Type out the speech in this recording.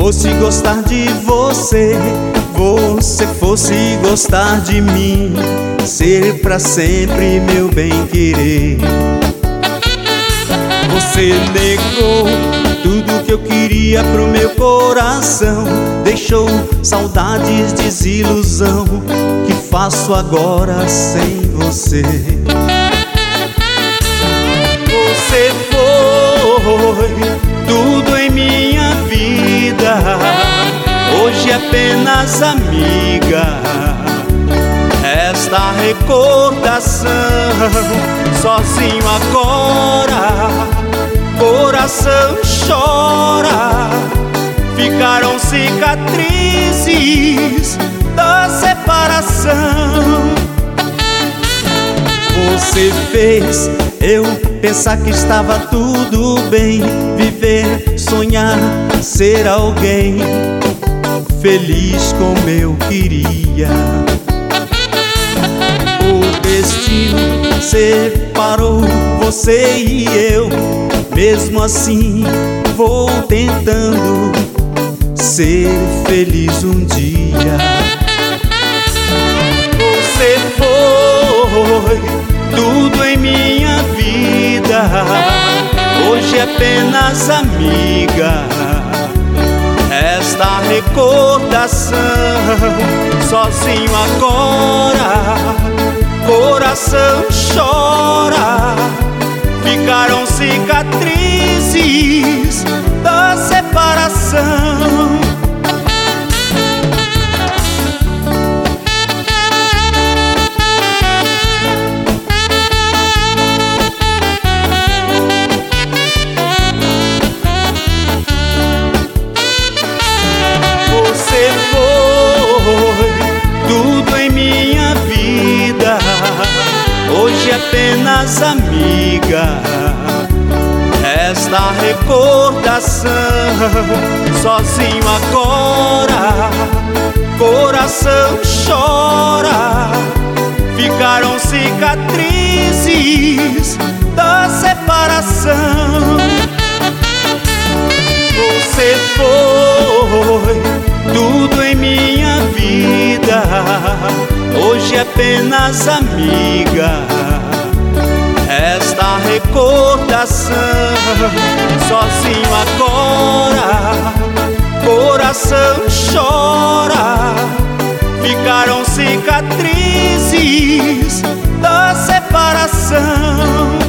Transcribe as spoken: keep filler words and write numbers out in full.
fosse gostar de você, você fosse gostar de mim, ser pra sempre meu bem-querer. Você negou tudo que eu queria pro meu coração, deixou saudades, desilusão. Que faço agora sem você? Você foi tudo em minha vida, hoje é apenas amiga. Esta recordação, sozinho agora, coração chora. Ficaram cicatrizes da separação. Você fez eu pensar que estava tudo bem, viver, sonhar, ser alguém feliz como eu queria. O destino separou você e eu, mesmo assim vou tentando ser feliz um dia. Você foi tudo em minha vida, hoje é apenas amiga. Esta recordação, sozinho agora, coração chora. Ficaram cicatrizes da separação. Você foi tudo em minha vida, hoje é apenas amiga. Esta recordação, sozinho agora, coração chora. Ficaram cicatrizes da separação. Você foi tudo em minha vida, hoje é apenas amiga. Esta recordação, sozinho agora, coração chora. Ficaram cicatrizes da separação.